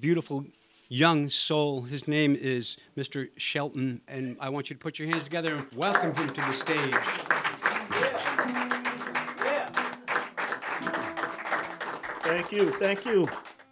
beautiful young soul. His name is Mr. Shelton, and I want you to put your hands together and welcome him to the stage. Thank you, thank you.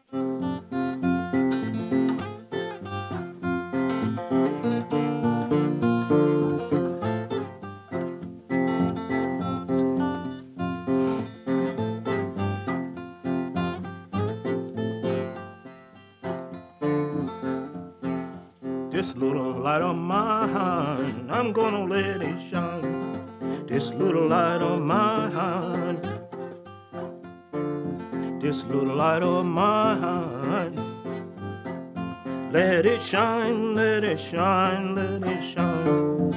This little light of mine, I'm gonna let it shine. This little light of mine, this little light of mine. Let it shine, let it shine, let it shine.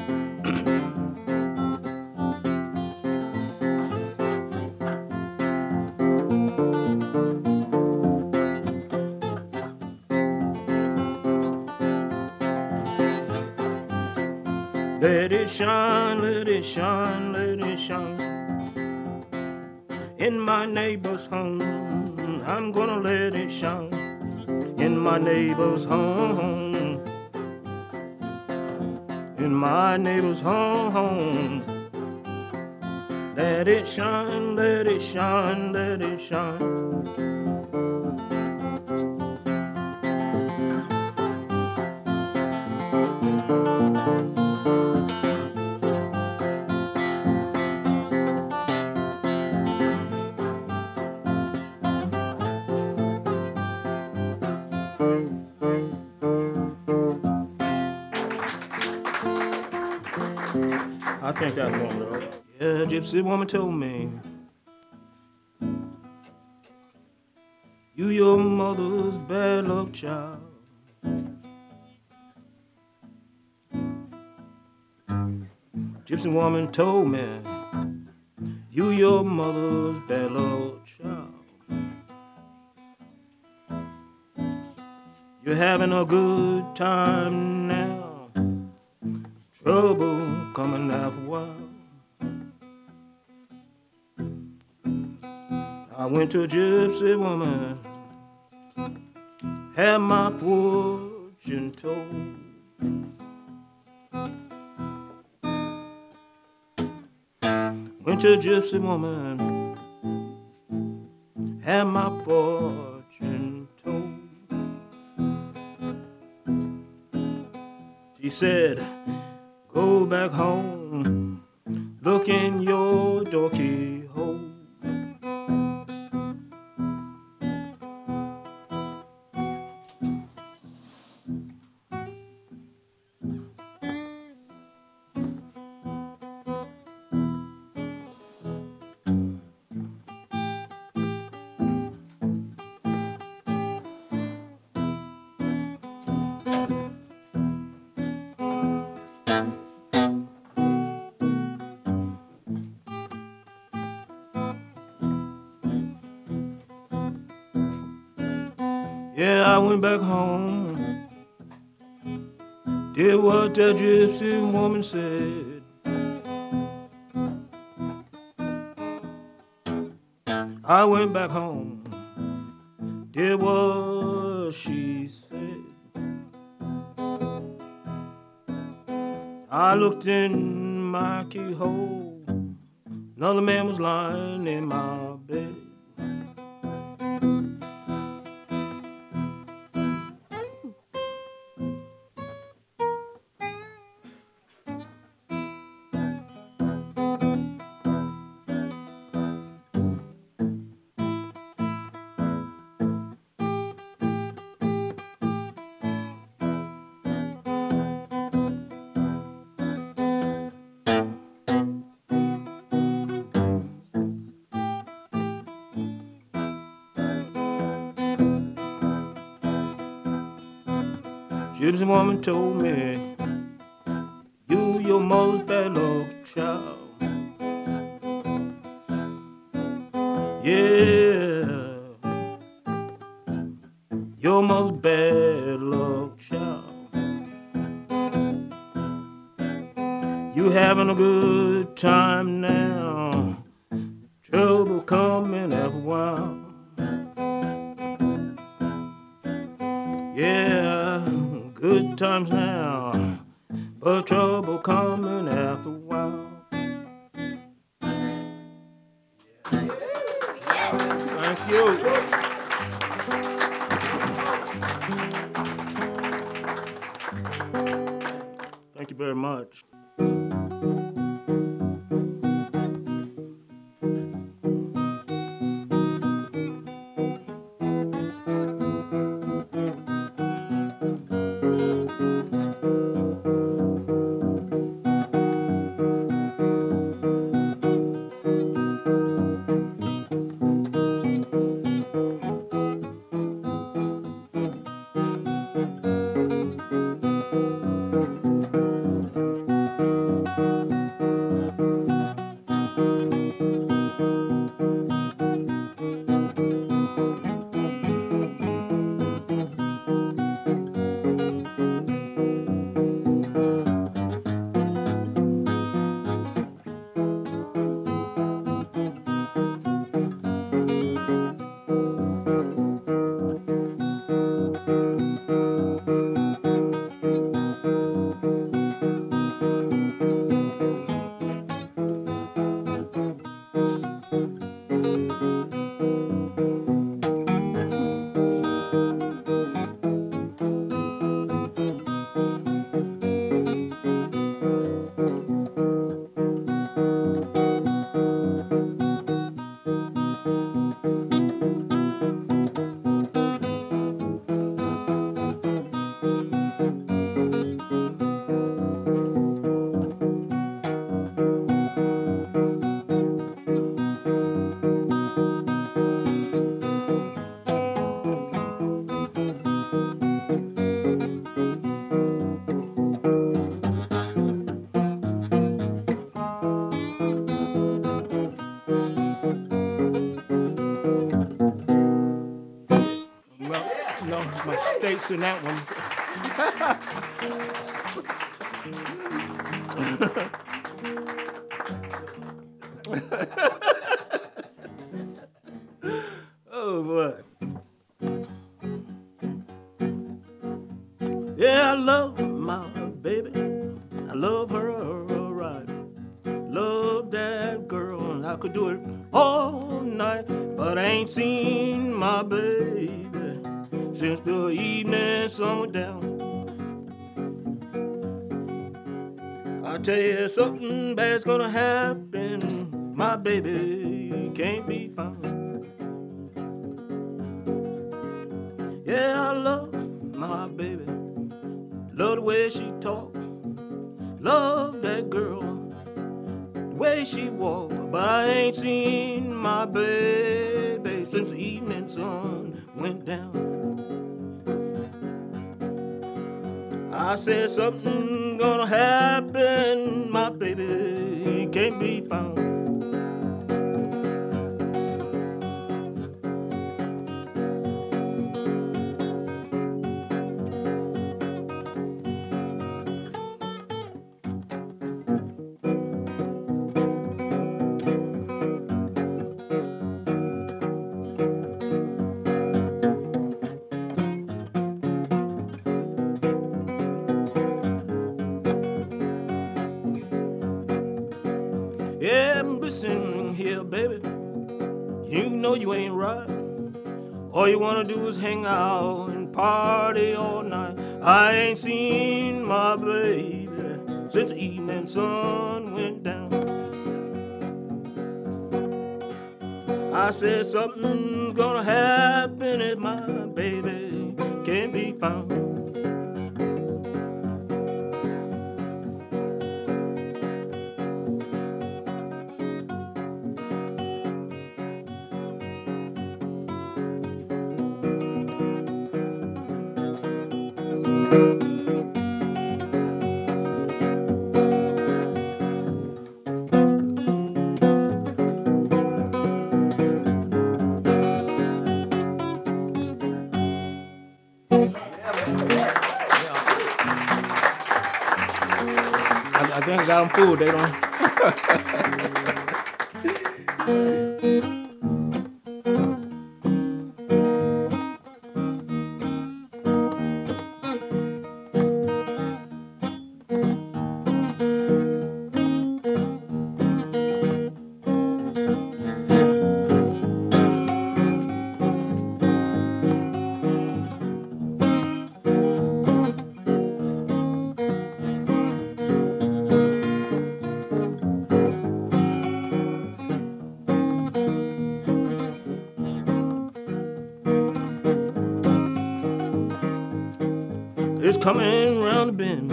Let it shine, let it shine, let it shine. In my neighbor's home, I'm gonna let it shine. In my neighbor's home, in my neighbor's home. Let it shine, let it shine, let it shine. I think that's one though. Yeah, gypsy woman told me, you your mother's bad luck child. Gypsy woman told me, you your mother's bad luck child. You're having a good time now, trouble coming after a while. I went to a gypsy woman, had my fortune told. Went to a gypsy woman, had my fortune told. She said, go back home, look in your door keyhole. Yeah, I went back home, did what that gypsy woman said. I went back home, did what she said. I looked in my keyhole, another man was lying in my bed. Gypsy woman told me, you your mother's bad luck child. Yeah, your mother's bad luck child. You having a good time now, trouble coming after a while. good times now, but trouble coming after a while. Thank you. Thank you very much. No, my state's in that one. Oh boy. Yeah, I love my baby. I love her right. Love that girl, and I could do it all night. But I ain't seen my baby since the evening sun went down. I tell you, something bad's gonna happen. My baby can't be found. Yeah, I love my baby. Love the way she talk. Love that girl, the way she walk. But I ain't seen my baby since the evening sun went down. I said something gonna happen, my baby can't be found. Yeah, listen here, baby. You know you ain't right. All you wanna do is hang out and party all night. I ain't seen my baby since the evening sun went down. I said something's gonna happen if my baby can't be found. I think I got them fooled. They don't. is coming round the bend.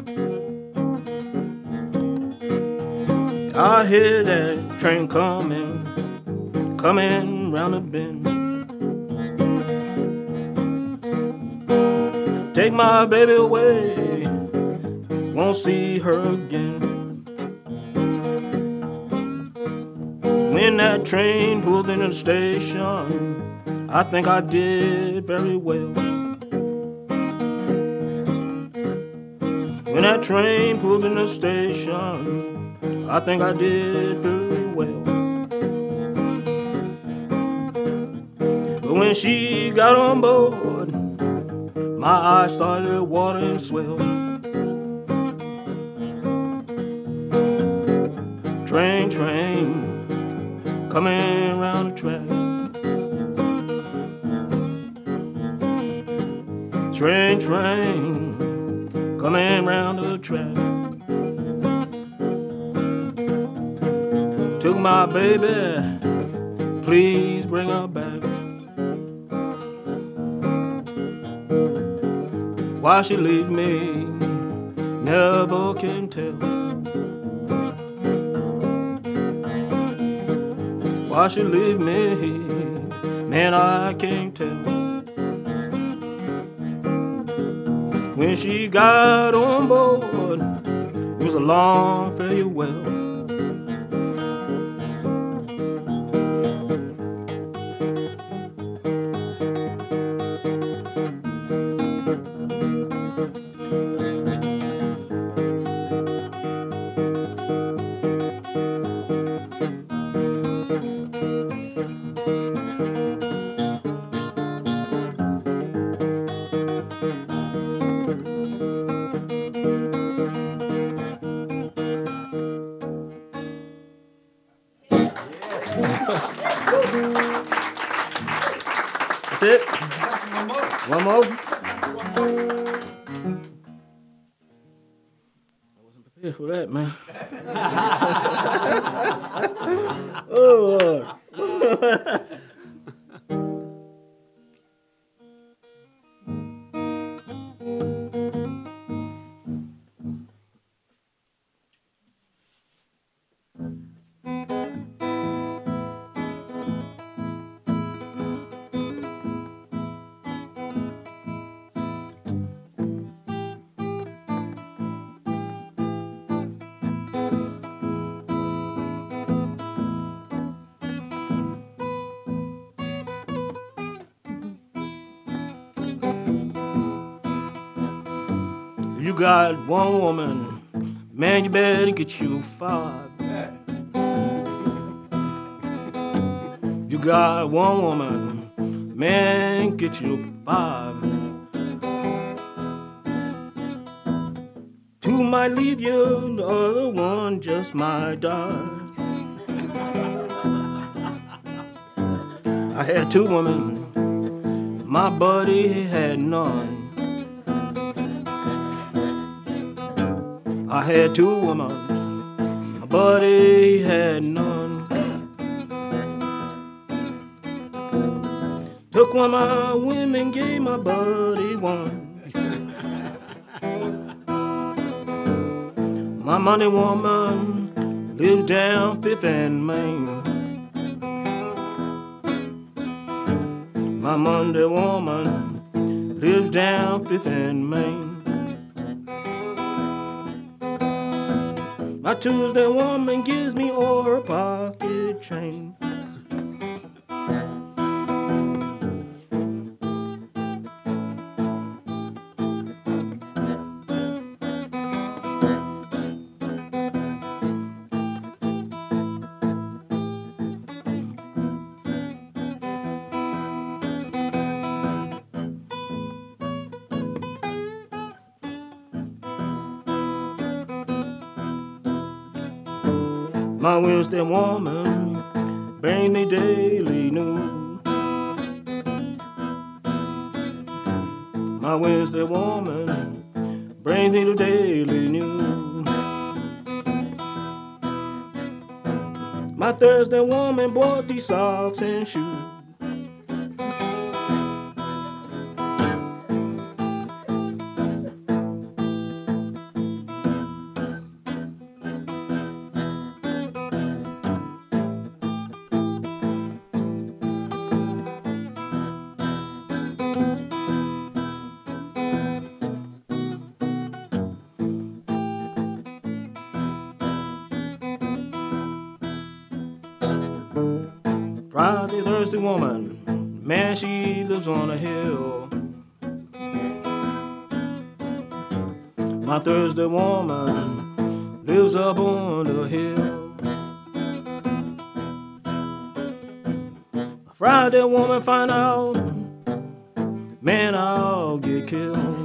I hear that train coming round the bend. Take my baby away, won't see her again. When that train pulled into the station, I think I did very well. When that train pulled in the station, I think I did very well. But when she got on board, my eyes started watering swell. Train, train, coming round the track. Train, train, coming round the track. Took my baby, please bring her back. Why she leave me, never can tell. Why she leave me, man, I can't tell. When she got on board, it was a long farewell. That's it? One more? I wasn't prepared for that, man. Oh, Lord. You got one woman, man, you better get you 5. You got one woman, man, get you 5. 2 might leave you, the other one just might die. I had 2 women, my buddy had none. I had 2 women, my buddy had none. Took one of my women, gave my buddy one. My Monday woman lives down 5th and Main. My Monday woman lives down 5th and Main. My Tuesday woman gives me all her pocket change. My Wednesday woman brings me daily news. My Wednesday woman brings me the daily news. My Thursday woman bought these socks and shoes. thirsty woman, man, she lives on a hill. My thirsty woman lives up on the hill. Friday woman find out, man, I'll get killed.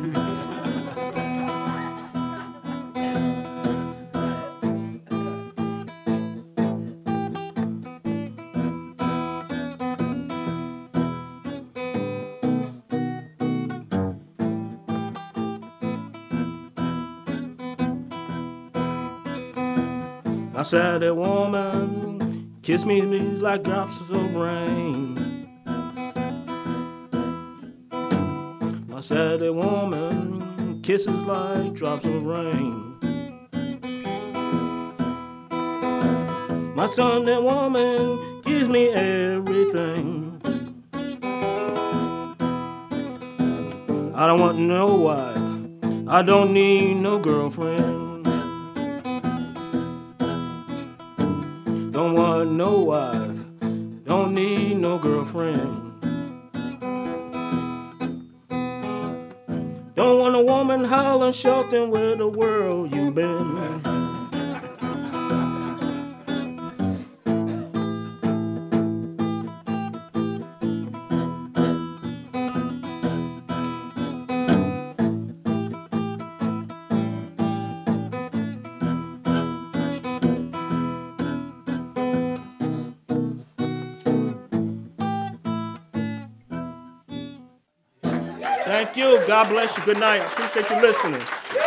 I said that woman kiss me like drops of rain. I said that woman kisses like drops of rain. My son, that woman gives me everything. I don't want no wife, I don't need no girlfriend. Don't want no wife, don't need no girlfriend. Don't want a woman hollering, shouting, where the world you been? Thank you. God bless you. Good night. Appreciate you listening.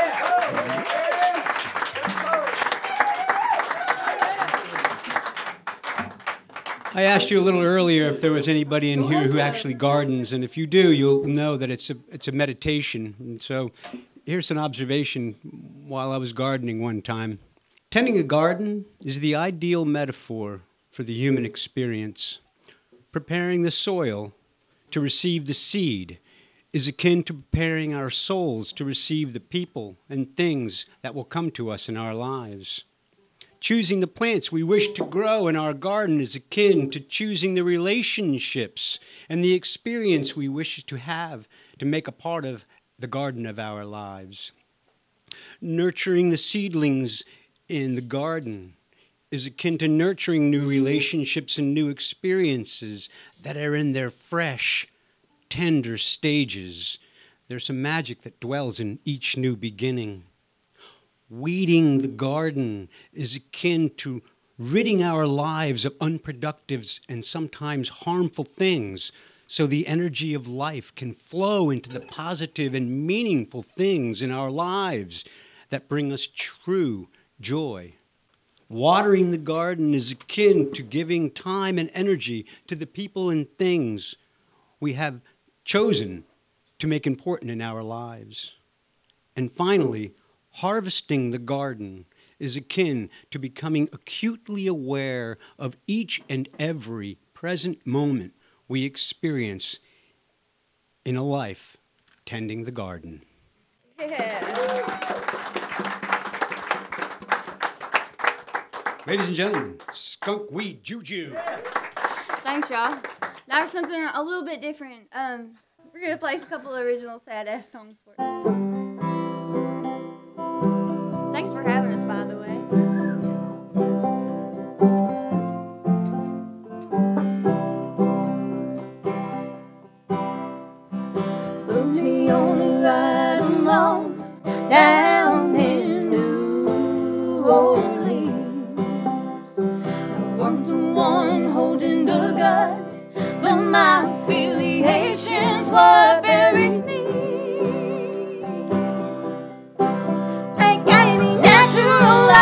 I asked you a little earlier if there was anybody in here who actually gardens, and if you do, you'll know that it's a meditation. And so here's an observation while I was gardening one time. Tending a garden is the ideal metaphor for the human experience. Preparing the soil to receive the seed is akin to preparing our souls to receive the people and things that will come to us in our lives. Choosing the plants we wish to grow in our garden is akin to choosing the relationships and the experience we wish to have to make a part of the garden of our lives. Nurturing the seedlings in the garden is akin to nurturing new relationships and new experiences that are in their fresh, tender stages. There's some magic that dwells in each new beginning. Weeding the garden is akin to ridding our lives of unproductive and sometimes harmful things so the energy of life can flow into the positive and meaningful things in our lives that bring us true joy. Watering the garden is akin to giving time and energy to the people and things we have chosen to make important in our lives. And finally, harvesting the garden is akin to becoming acutely aware of each and every present moment we experience in a life tending the garden. Yeah. Ladies and gentlemen, Skunk Weed Juju. Thanks, y'all. Now for something a little bit different. We're going to play a couple of original sad-ass songs for you. Thanks for having us, by the way. Booked me on a ride along down in New Orleans. I weren't the one holding the gun, but my affiliations were buried me. They gave me natural light.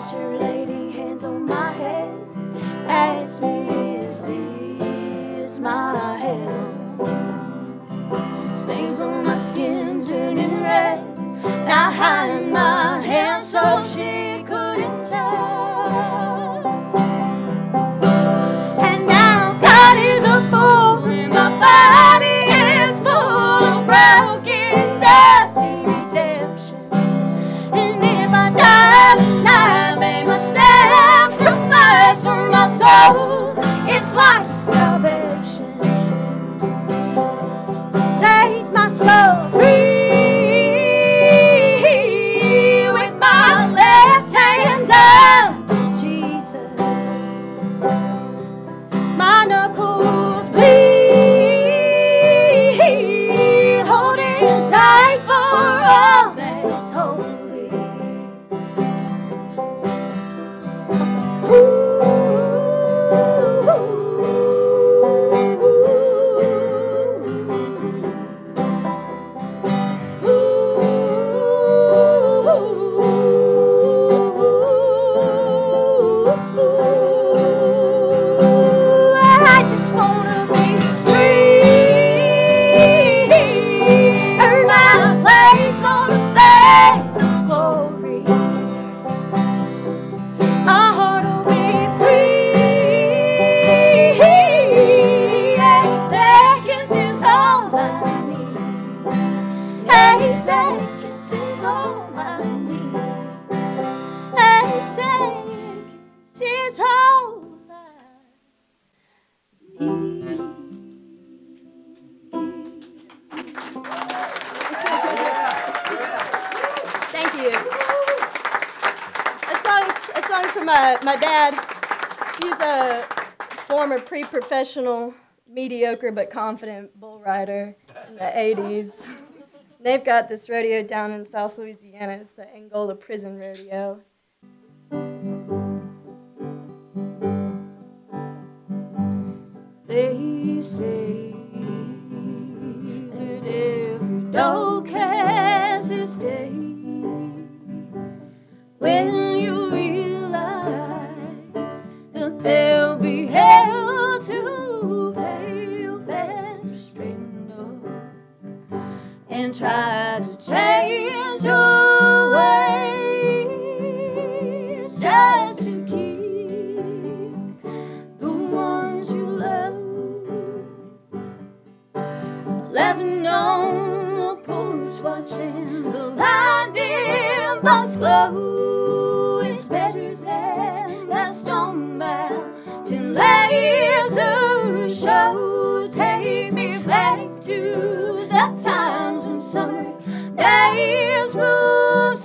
preacher lady hands on my head, asked me, is this my hell? Stains on my skin turning red, I hide my hands so she couldn't tell. And now God is a fool and my body is full of broken and dusty redemption. And if I die tonight, may my sacrifice for my soul, it's like salvation. Set my soul free with my left hand up to Jesus. My knuckles bleed, holding tight for all that is holy. Ooh. I just wanna be free, earn my place on the bank of glory. My heart will be free. 8 seconds is all I need. 8 seconds is all I need. 8 seconds is all I need. Thank you. That song's from my dad. He's a former pre-professional, mediocre but confident bull rider in the 80s. They've got this rodeo down in South Louisiana. It's the Angola Prison Rodeo. They say that every dog has its day. When you realize that they'll be held to pay, you better straighten up and try to change your ways just to keep the ones you love. Laughing on the porch, watching the lightning bolts glow. It's better than that stone mountain laser show. Take me back to the times when summer days move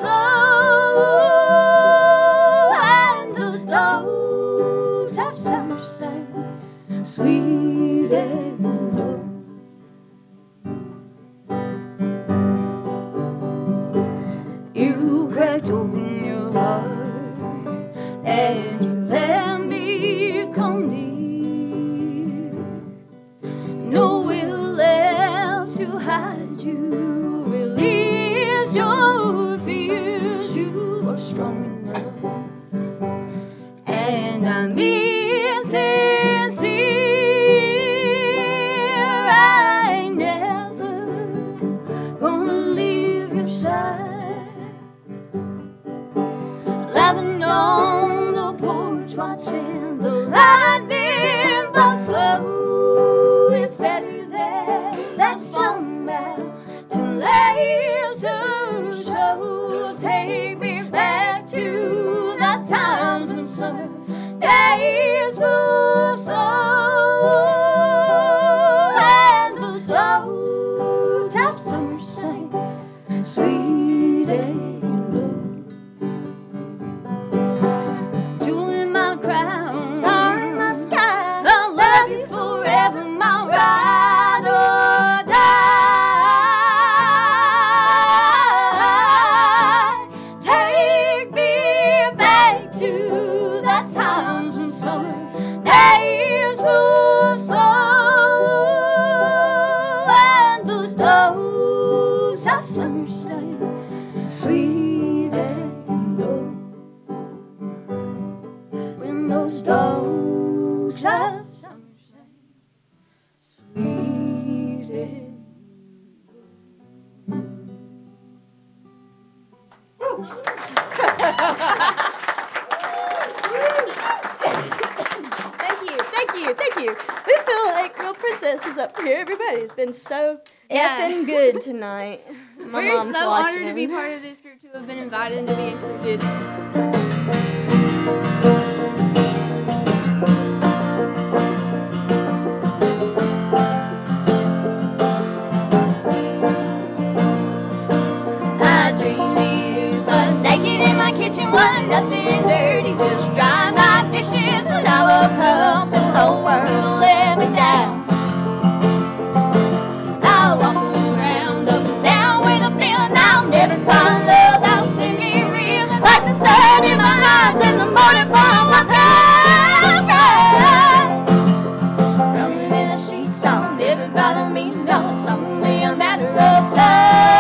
slow and the dogs have summer sang sweet and low. You cracked open your heart and you let me come near. No will left to hide you. Release your fears. You are strong enough, and I'm insincere. I ain't never gonna leave your side. Laughing on the porch, watching the lightning bolts glow. It's better than that stone mountain laser show. Take me back to the times when summer days move slow and the dogs have summer sang sweet and low. Turn my sky, I'll love you forever, my ride or die. Take me back to the times when summer days move slow and the dogs of summer sang sweet and low. stones of sunshine, sweet. Thank you. We feel like real princesses up here. Everybody's been so effing good tonight. We're so honored to be part of this group, to have been invited and to be included. I dreamed of you, but naked in my kitchen, wasn't nothing dirty, just drying my dishes when I woke up. The whole world let me down. I walk around up and down with a feeling I'll never find love. I'll see me real, like the sun in my eyes in the morning before I walk out. Rolling in the sheets, I'll never bother me, no, it's only a matter of time.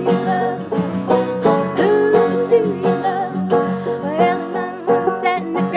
Well, the man sat in the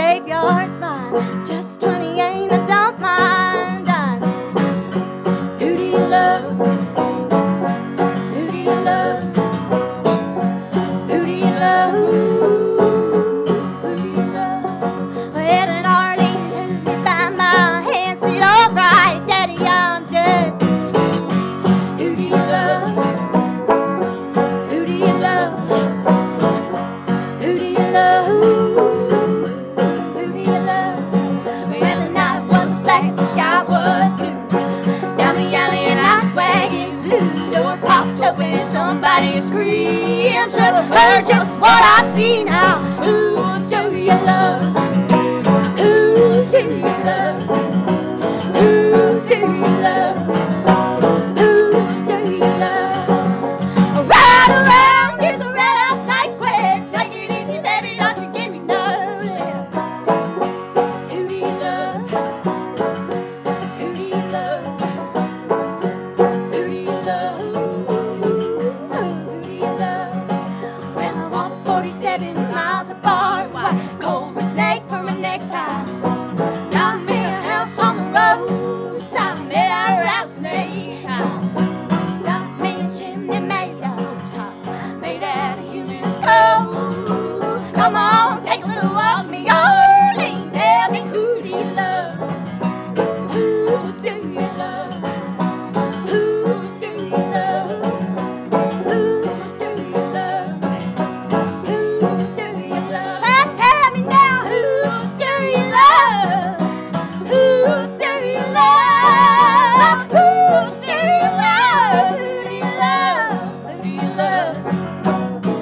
somebody scream. Should have heard just what I see now. Who do you love? Who do you love? Who do you love? Who do you love? Ride around, use a red house night quick. Take it easy, baby, don't you give me no lip. Who do you love? Who do you love? Who do you love? Who do you love? Well, I walk 47 miles apart. Why, cobra snake for a necktie. Got me a house on the road. I made out of rattlesnake. Got me a chimney made out of top, made out of human skull. Come on, take a little walk with me, Orleans. Tell me, who do you love? Who do you love? Who do you love? Who do you love? Who do you love? Tell me now, who do you love? Who do you love? Who do you love? Who do you love? Who do you love?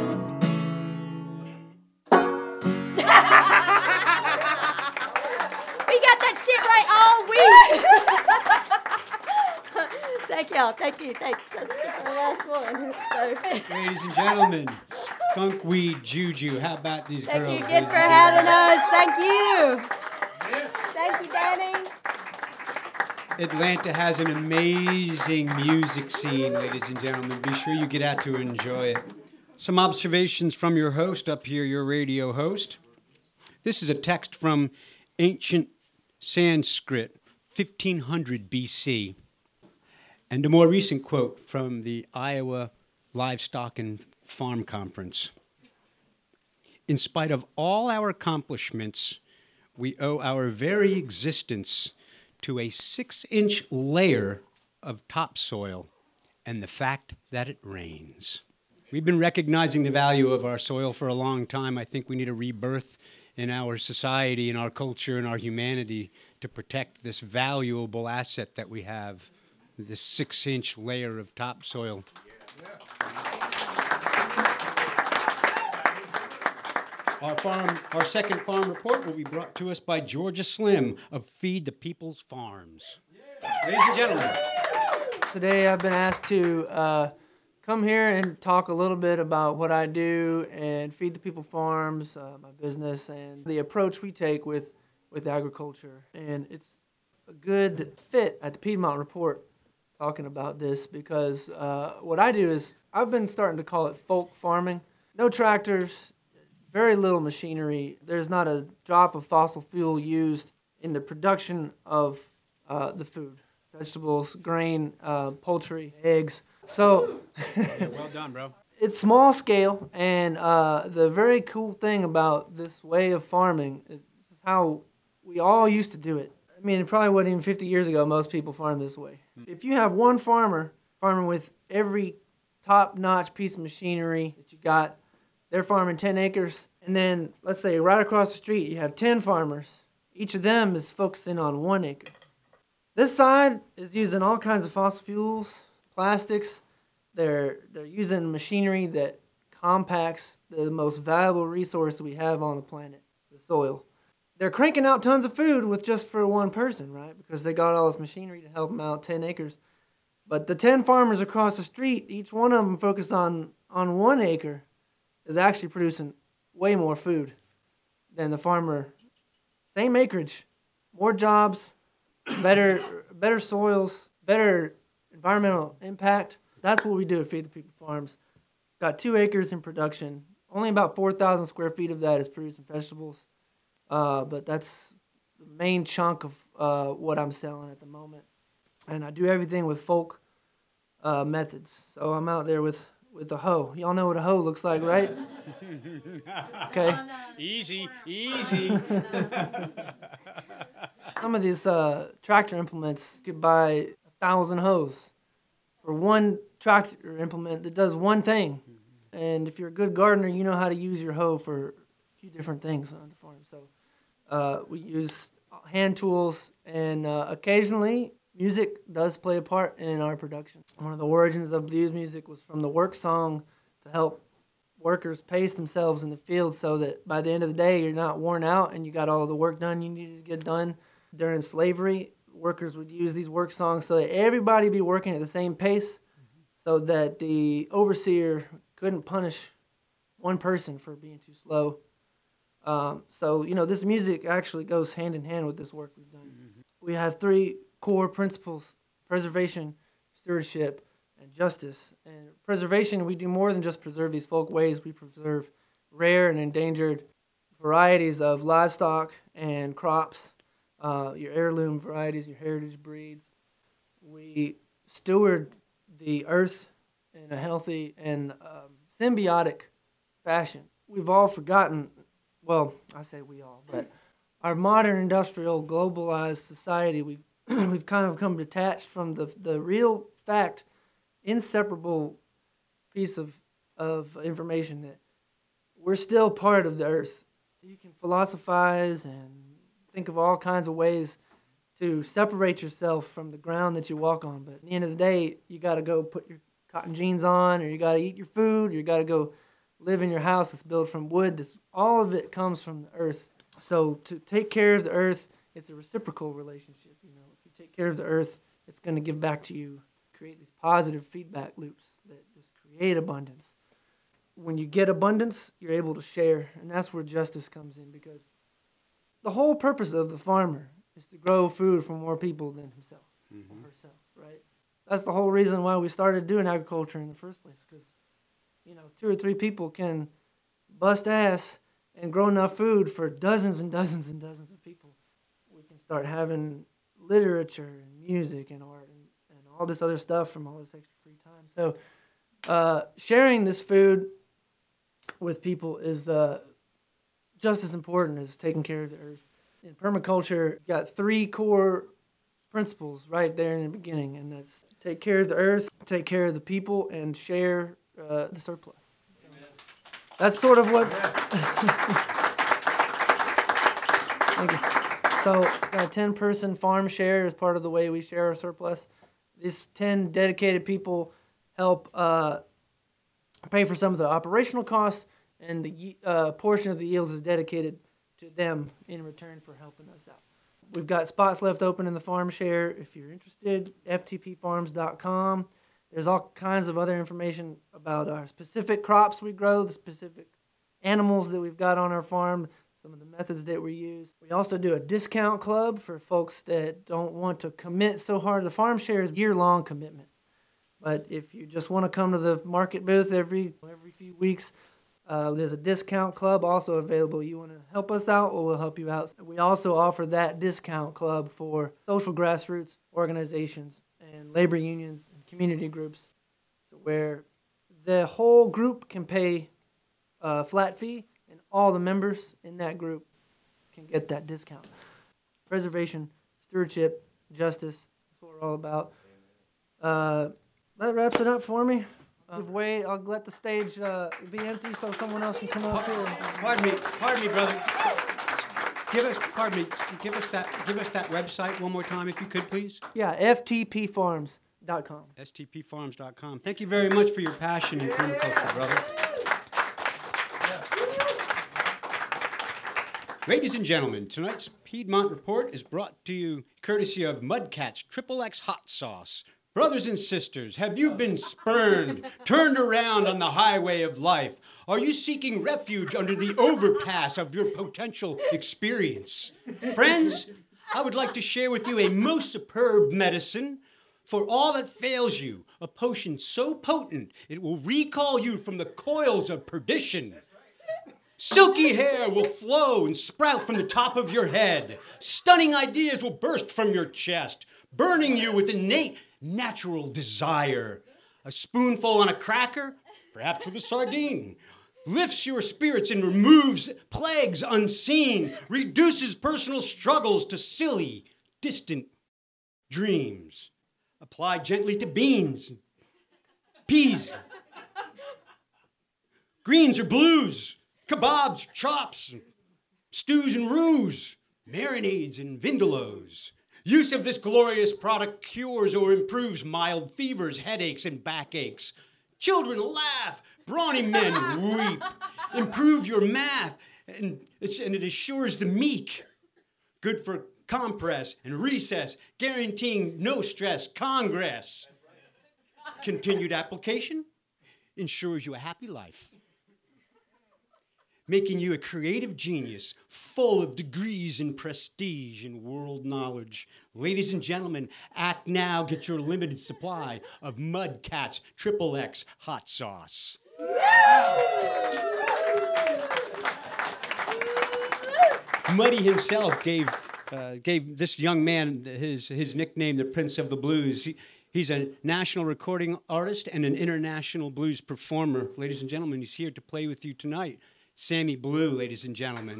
We got that shit right all week. Thank y'all. Thank you. Thanks. That's our last one. So, Ladies and gentlemen, Funkweed Juju. How about these thank girls? you ladies again and for gentlemen? having us. Thank you. Thank you, Danny. Atlanta has an amazing music scene, ladies and gentlemen. Be sure you get out to enjoy it. Some observations from your host up here, your radio host. This is a text from ancient Sanskrit, 1500 BC, and a more recent quote from the Iowa Livestock and Farm Conference. In spite of all our accomplishments, we owe our very existence to a 6-inch layer of topsoil and the fact that it rains. We've been recognizing the value of our soil for a long time. I think we need a rebirth in our society, in our culture, in our humanity to protect this valuable asset that we have, this 6-inch layer of topsoil. Our second farm report will be brought to us by Georgia Slim of Feed the People's Farms. Ladies and gentlemen. Today I've been asked to come here and talk a little bit about what I do and Feed the People Farms, my business, and the approach we take with agriculture. And it's a good fit at the Piedmont Report talking about this because what I do is I've been starting to call it folk farming. No tractors, very little machinery. There's not a drop of fossil fuel used in the production of the food, vegetables, grain, poultry, eggs. So Well done, bro. it's small scale, and the very cool thing about this way of farming is this is how we all used to do it. I mean, it probably wasn't even 50 years ago most people farmed this way. If you have one farmer farming with every top-notch piece of machinery that you got, they're farming 10 acres, and then let's say right across the street you have 10 farmers. Each of them is focusing on 1 acre. This side is using all kinds of fossil fuels, plastics. They're using machinery that compacts the most valuable resource we have on the planet, the soil. They're cranking out tons of food with just for one person, right? Because they got all this machinery to help them out, 10 acres. But the 10 farmers across the street, each one of them focused on 1 acre, is actually producing way more food than the farmer. Same acreage, more jobs, better soils, better environmental impact. That's what we do at Feed the People Farms. Got 2 acres in production. Only about 4,000 square feet of that is producing vegetables. But that's the main chunk of what I'm selling at the moment. And I do everything with folk methods. So I'm out there with the hoe. Y'all know what a hoe looks like, right? Okay. Easy, easy. Some of these tractor implements you could buy 1,000 hoes for one tractor implement that does one thing. And if you're a good gardener, you know how to use your hoe for a few different things on the farm. So we use hand tools, and occasionally music does play a part in our production. One of the origins of blues music was from the work song to help workers pace themselves in the field so that by the end of the day you're not worn out and you got all the work done you needed to get done. During slavery, workers would use these work songs so that everybody be working at the same pace so that the overseer couldn't punish one person for being too slow. So, this music actually goes hand in hand with this work we've done. We have 3 core principles: preservation, stewardship, and justice. And preservation, we do more than just preserve these folk ways. We preserve rare and endangered varieties of livestock and crops, your heirloom varieties, your heritage breeds. We steward the earth in a healthy and symbiotic fashion. We've all forgotten, well, I say we all, but our modern industrial globalized society, we've kind of become detached from the real fact, inseparable piece of information that we're still part of the earth. You can philosophize and think of all kinds of ways to separate yourself from the ground that you walk on, but at the end of the day, you got to go put your cotton jeans on, or you got to eat your food, or you got to go live in your house that's built from wood. All of it comes from the earth. So to take care of the earth, it's a reciprocal relationship. If you take care of the earth, it's going to give back to you, create these positive feedback loops that just create abundance. When you get abundance, you're able to share, and that's where justice comes in, because the whole purpose of the farmer is to grow food for more people than himself or herself, right? That's the whole reason why we started doing agriculture in the first place, because 2 or 3 people can bust ass and grow enough food for dozens and dozens and dozens of people. We can start having literature and music and art and all this other stuff from all this extra free time. So sharing this food with people is just as important as taking care of the earth. In permaculture, you got 3 core principles right there in the beginning, and that's take care of the earth, take care of the people, and share the surplus. Amen. That's sort of what. Thank you. So, got a 10-person farm share as part of the way we share our surplus. These 10 dedicated people help pay for some of the operational costs, and the portion of the yields is dedicated to them in return for helping us out. We've got spots left open in the farm share. If you're interested, ftpfarms.com. There's all kinds of other information about our specific crops we grow, the specific animals that we've got on our farm, some of the methods that we use. We also do a discount club for folks that don't want to commit so hard. The farm share is a year-long commitment. But if you just want to come to the market booth every few weeks, there's a discount club also available. You want to help us out, or we'll help you out. We also offer that discount club for social grassroots organizations and labor unions and community groups, where the whole group can pay a flat fee, and all the members in that group can get that discount. Preservation, stewardship, justice, that's what we're all about. That wraps it up for me. I'll let the stage be empty so someone else can come up here. Pardon me, brother. Give us that website one more time, if you could, please. Yeah, ftpfarms.com. stpfarms.com. Thank you very much for your passion in permaculture, brother. Ladies and gentlemen, tonight's Piedmont Report is brought to you courtesy of Mudcats XXX Hot Sauce. Brothers and sisters, have you been spurned, turned around on the highway of life? Are you seeking refuge under the overpass of your potential experience? Friends, I would like to share with you a most superb medicine for all that fails you, a potion so potent it will recall you from the coils of perdition. Silky hair will flow and sprout from the top of your head. Stunning ideas will burst from your chest, burning you with innate natural desire. A spoonful on a cracker, perhaps with a sardine, lifts your spirits and removes plagues unseen, reduces personal struggles to silly, distant dreams. Apply gently to beans, peas, greens or blues, kebabs, chops, stews and roux, marinades and vindaloes. Use of this glorious product cures or improves mild fevers, headaches, and backaches. Children laugh, brawny men weep. Improve your math, and it assures the meek. Good for compress and recess, guaranteeing no stress, Congress. Continued application ensures you a happy life, making you a creative genius full of degrees and prestige and world knowledge. Ladies and gentlemen, act now, get your limited supply of Mud Cat's XXX hot sauce. Muddy himself gave this young man his nickname, the Prince of the Blues. He's a national recording artist and an international blues performer. Ladies and gentlemen, he's here to play with you tonight. Sammy Blue, ladies and gentlemen.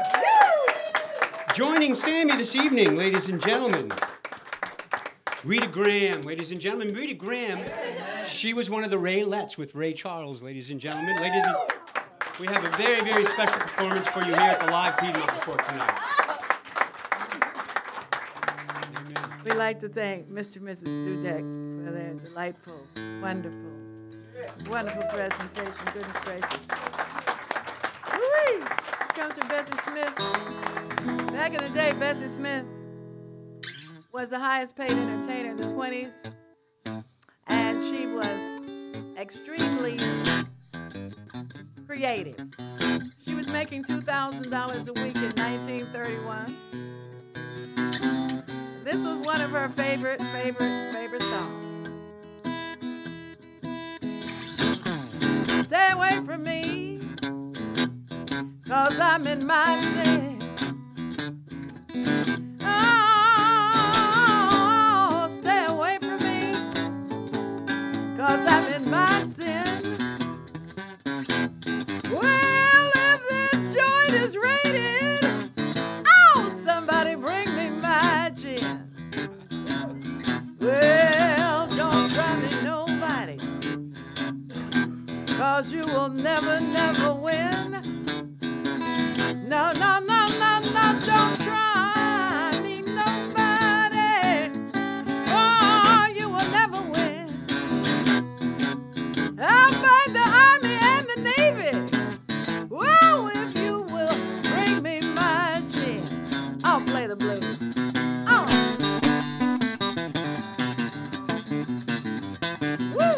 Joining Sammy this evening, ladies and gentlemen, Rita Graham, ladies and gentlemen. Rita Graham, she was one of the Raylettes with Ray Charles, ladies and gentlemen. We have a very, very special performance for you here at the Live Piedmont Report tonight. We'd like to thank Mr. and Mrs. Dudek for their delightful, wonderful, wonderful presentation. Goodness gracious. Woo-wee! This comes from Bessie Smith. Back in the day, Bessie Smith was the highest paid entertainer in the 20s, and she was extremely creative. She was making $2,000 a week in 1931. This was one of her favorite songs. Stay away from me, 'cause I'm in my sin. Oh, stay away from me, 'cause I'm in my sin. Well, if this joint is rated, oh, somebody bring me my gin. Well, don't try me, nobody, 'cause you will never, never win. No, no, no, no, no, don't try me, nobody. Oh, you will never win. I'll fight the Army and the Navy. Whoa, if you will bring me my gin. I'll play the blues. Oh. Woo.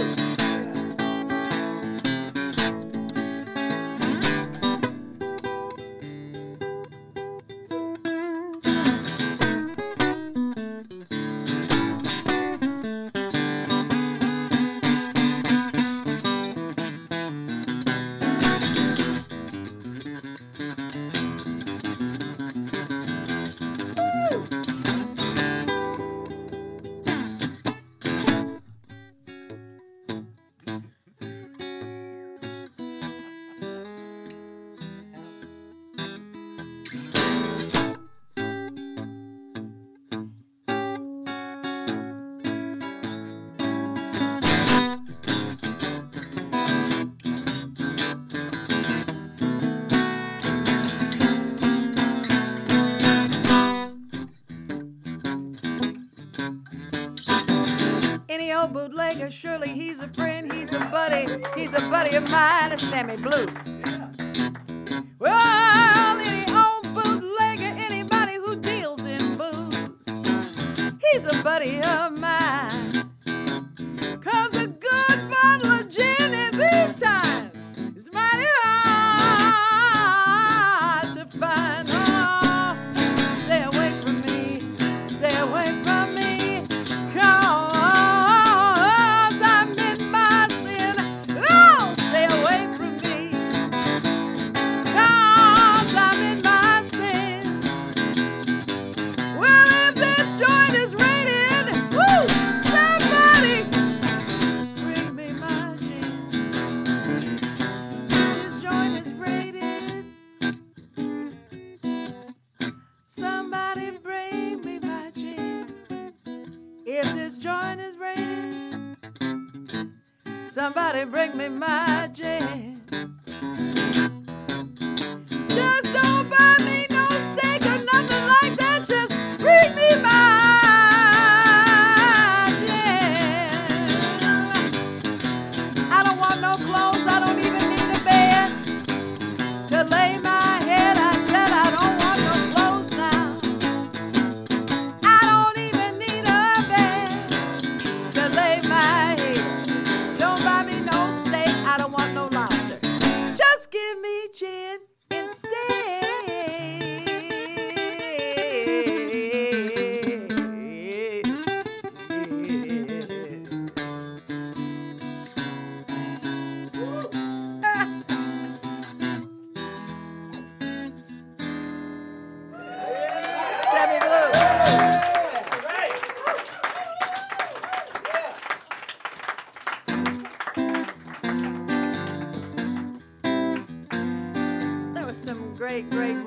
Any old bootlegger, surely he's a friend, he's a buddy of mine, it's Sammy Blue. Well, any old bootlegger, anybody who deals in booze, he's a buddy of mine. 'Cause a good bottle of gin in these times is mighty hard to find. Oh, stay away from me, stay away from me. Somebody bring me my gin. Just don't buy me no steak or nothing like that. Just bring me my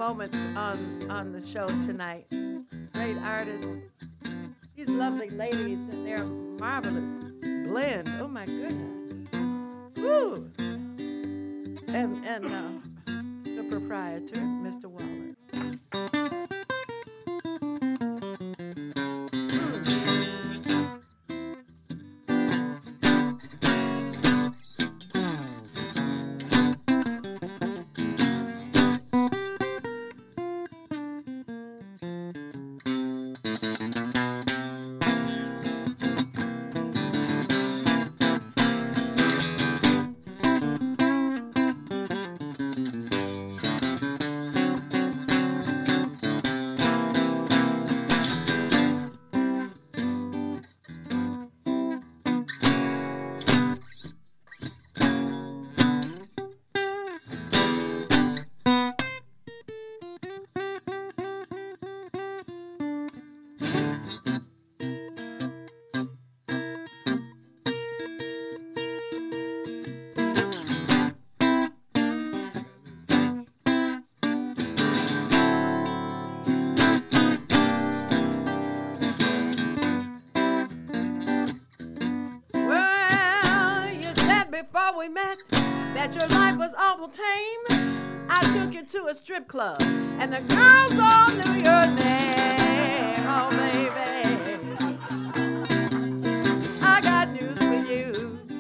moments on the show tonight. Great artists. These lovely ladies and their marvelous blend. Oh my goodness. Woo! And the proprietor, Mr. Waller. Before we met, that your life was awful tame. I took you to a strip club, and the girls all knew your name. Oh, baby, I got news for you.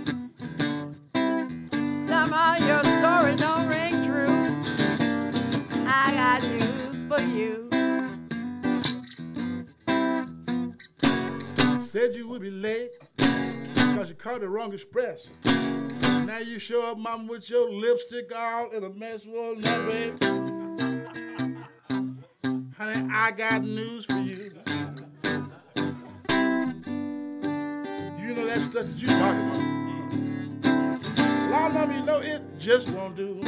Somehow your story don't ring true. I got news for you. Said you would be late, cause you caught the wrong express. Now you show up, mama, with your lipstick all in a mess. Well, that way. Honey, I got news for you. You know that stuff that you talking about. Lord, mama, you know it just won't do.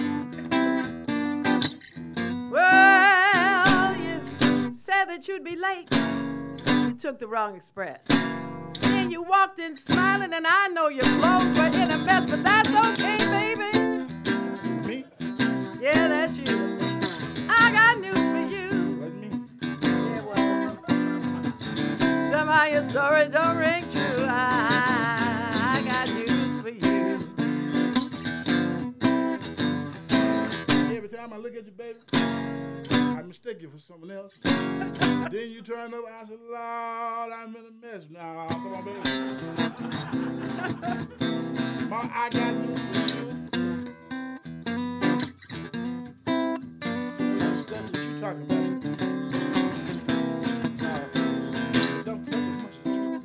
Well, you said that you'd be late. You took the wrong express. Then you walked in smiling, and I know your clothes were in a mess, but that's okay, baby. Me? Yeah, that's you. I got news for you. Like me? Yeah, well, somehow your story don't ring true. I got news for you. Every time I look at you, baby, I mistake you for someone else. Then you turn up and I said, Lord, I'm in a mess now. Come on, baby. Mom, I got news for you. That's stuff that you talking about. Don't put as much as you.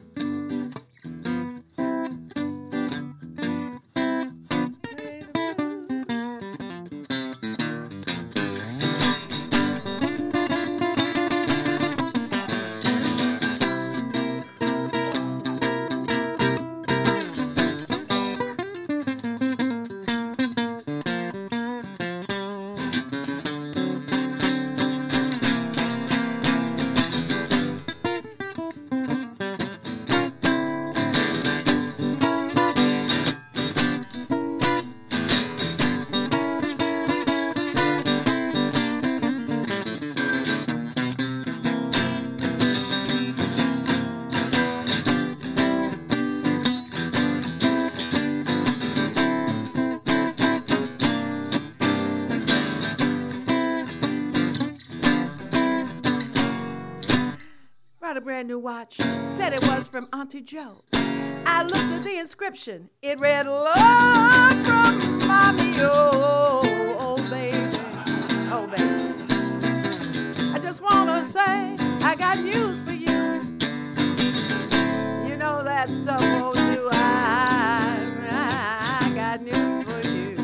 A brand new watch, said it was from Auntie Joe. I looked at the inscription, it read, Love from Mommy, oh baby, oh baby. I just wanna say, I got news for you. You know that stuff won't do, I got news for you.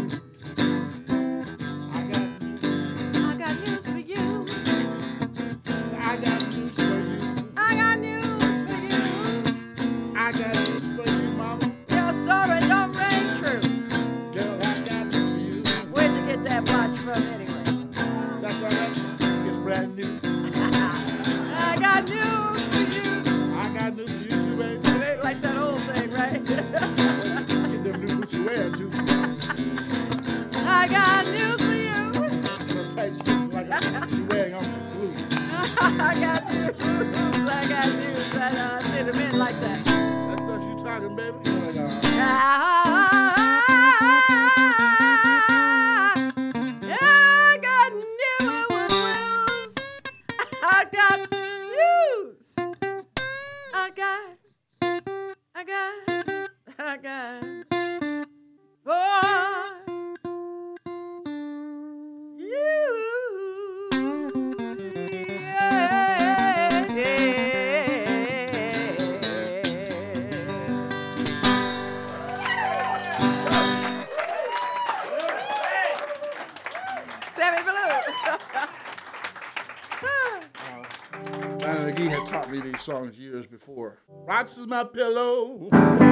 I got news for you. I got news for you. I got news for you. I got news for you, mama. Your story don't ring true. Girl, I got news for you. Where'd you get that watch from anyway? That's all right. It's brand new. I got news Listen, baby. You know that, I got news. I got news. I got for Sammy Blue. Johnny McGee had taught me these songs years before. Rocks is my pillow,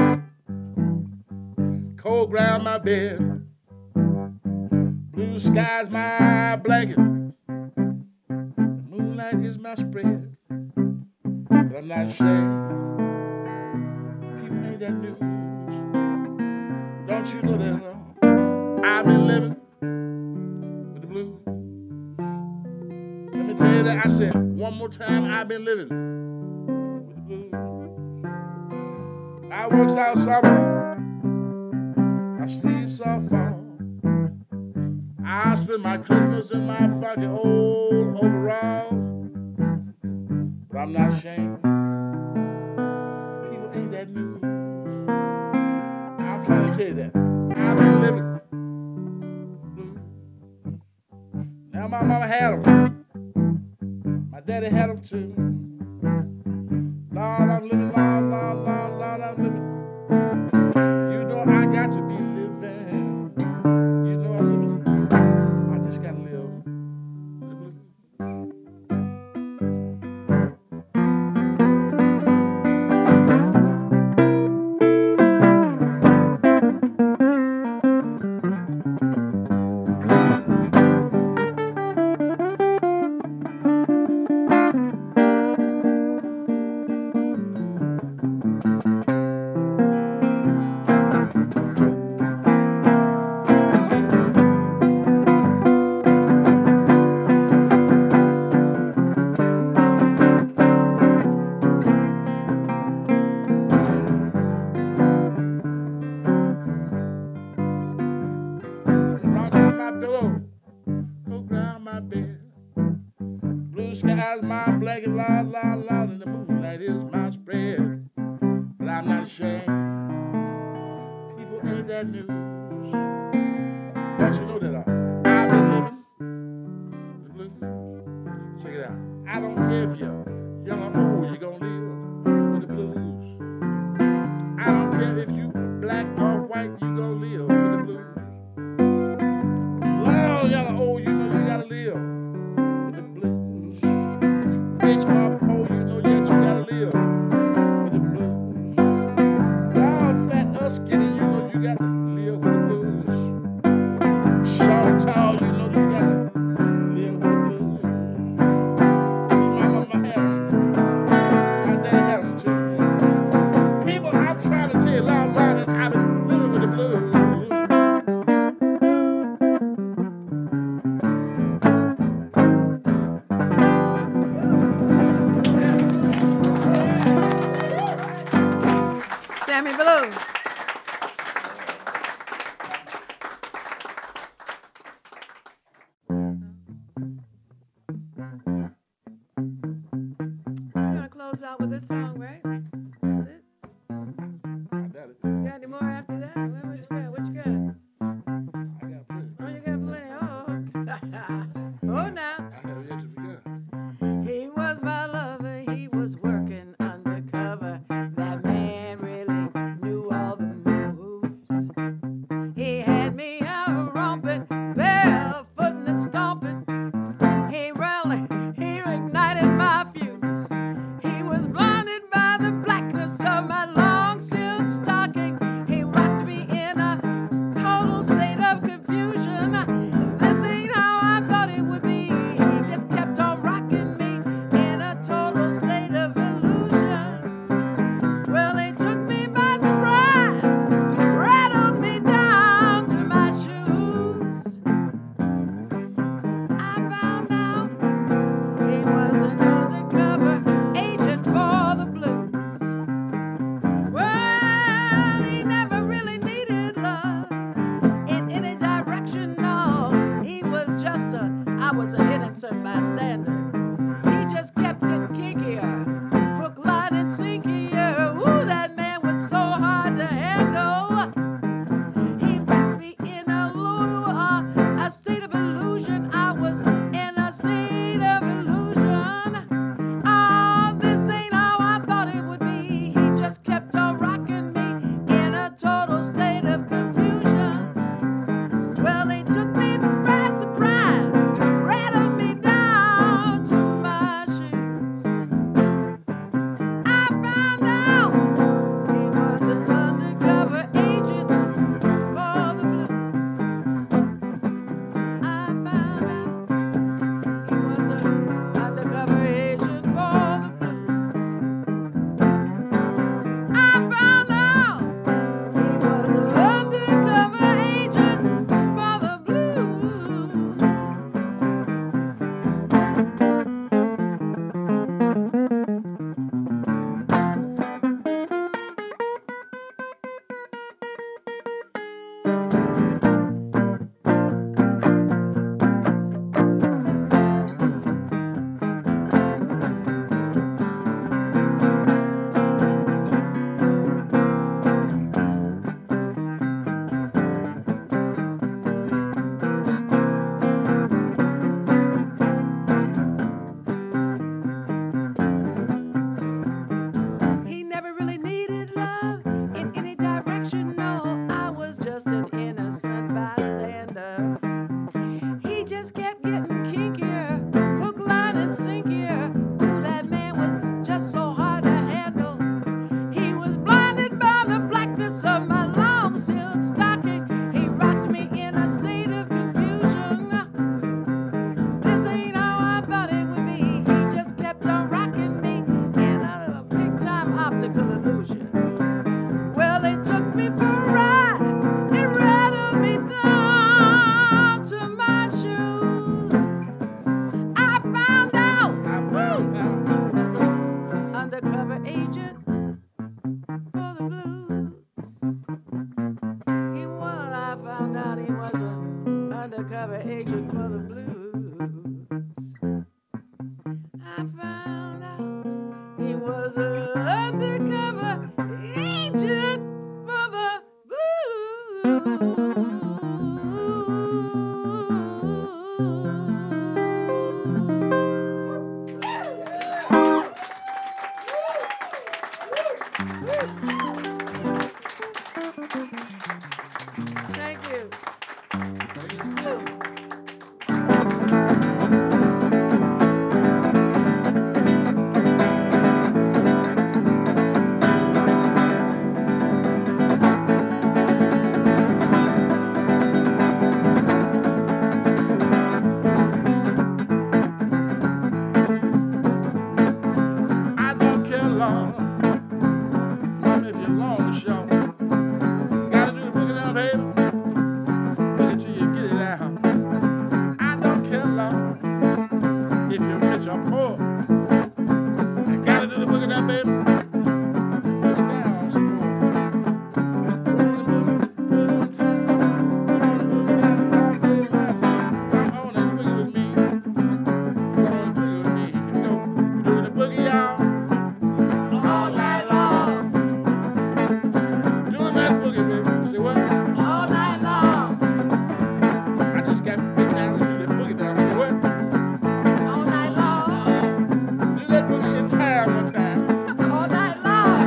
cold ground my bed, blue sky's my blanket, moonlight is my spread. But I'm not ashamed. People ain't that news. Don't you know that? I've been living with the blues. Let me tell you that I said one more time, I've been living with the blues. I works out summer, I sleeps all fall. I spend my Christmas in my funky old overall. But I'm not ashamed. People ain't that news. I'm trying to tell you that. I've been living blue. Now my mama had them. My daddy had them too. Lord, I'm living, Lord, I'm living. You know I got to be living. You know I'm living. I just gotta live the blues. Rocks on my pillow, cold ground my bed, blue skies my blanket, Lord, and the moonlight is my spread. But I'm not ashamed. People ain't that news. Don't you know that I've been living the blues? Check it out. I don't care if you're young or old, you're gonna live with the blues. I don't care if you black or white, you gonna live with the blues. Long, young or old, you know you gotta live with the blues. Rich or poor, you know yet you gotta live with the blues. Long, fat or skinny, you know you gotta live with the blues. Short or tall, you know you gotta live with the blues. See, my mama had them. My daddy had them too. People, I'm trying to tell you, Lord, that I've been living with the blues. Sammy Blue. We're gonna close out with this song, right? That's it. I got it. You got any more after that? What you got? What you got? I got plenty. Oh, you got plenty. Oh, oh, now. I have yet to begun. He was my lover, he was working undercover. That man really knew all the moves. He had me out romping, barefooting and stomping. He ignited my fuse. He was blinded by the black optical illusion. Well, they took me for a ride and rattled me down to my shoes. I found out he was an undercover agent for the blues. I found out he was an undercover agent for the blues. I found out he was an undercover agent for the Thank you. I don't care long, mom, if you're long or short. Gotta do the boogie down, baby. Boogie till you get it out. I don't care long if you're rich or poor. I gotta do the boogie down, baby. Boogie down some more. Boogie, boogie, one time. Boogie down, baby, last time. Come on and boogie with me. Come on and boogie with me. Here we go. Do the boogie, y'all. All night long. Doing that boogie, baby. Say what? All night long. I just got big down to do that boogie down. Say what? All night long. Do that boogie in time one time. All night long.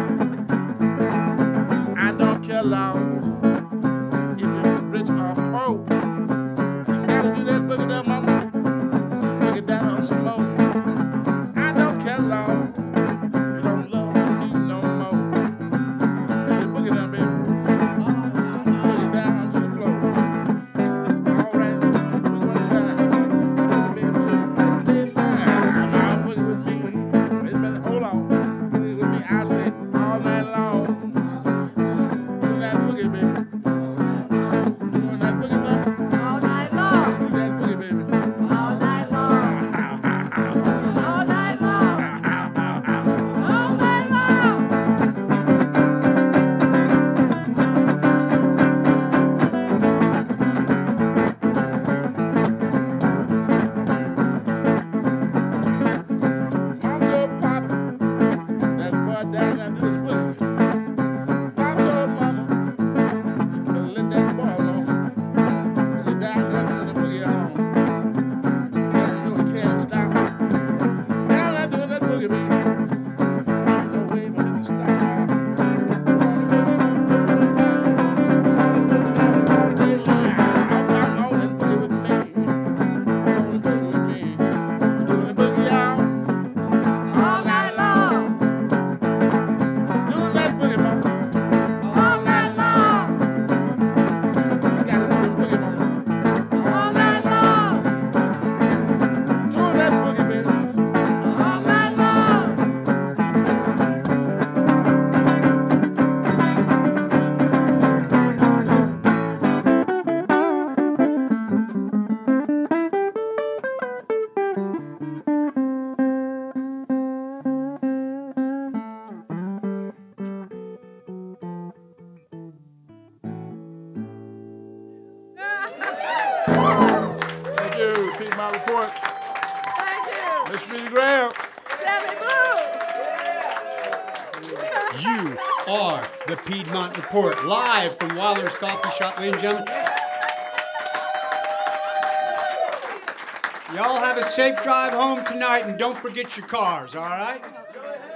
I don't care long if you're rich or poor. You gotta do that boogie down, mama. Boogie down on some more. I don't care long. You don't love me no more. Do the boogie down, baby. Boogie down to the floor. All right, boogie one time. Baby, stay down. Now boogie with me. Wait a minute, hold on. Boogie with me. I said all night long. Do that boogie, baby. Doing that boogie, mama. All night long. Do that boogie, baby. All night long. All night long. All night long. Mom told Papa that boy down there do the boogie. Papa told Mama, better let that boy alone. 'Cause he down there doing the boogie on. Gotta know he can't stop. Down there doing that boogie, baby. Ain't no way for him to stop. All night long. Doing that boogie, mama. All night long. Just gotta do the boogie, mama. All night long. Doing that boogie, baby. All night long. Thank you. Repeat my report. Thank you. Miss Rita Graham. Sammy Blue. You are the Piedmont Report, live from Wilder's Coffee Shop, ladies and gentlemen. Y'all have a safe drive home tonight, and don't forget your cars, all right?